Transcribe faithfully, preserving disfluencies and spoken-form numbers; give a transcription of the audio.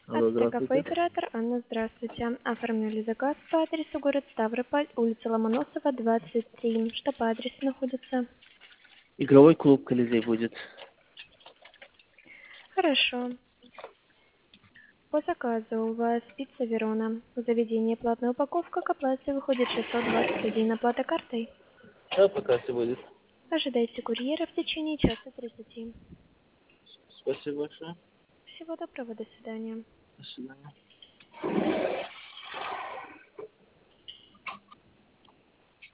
Алло, АЦТ кафе здравствуйте. оператор Анна, здравствуйте. Оформили заказ по адресу город Ставрополь, улица Ломоносова, двадцать три. Что по адресу находится? Игровой клуб Колизей будет. Хорошо. По заказу у вас пицца Верона. В заведении платная упаковка, к оплате выходит шестьсот двадцать один. Оплата картой. Да, пока все будет. Ожидайте курьера в течение часа тридцати. Спасибо большое. Всего доброго, до свидания. До свидания.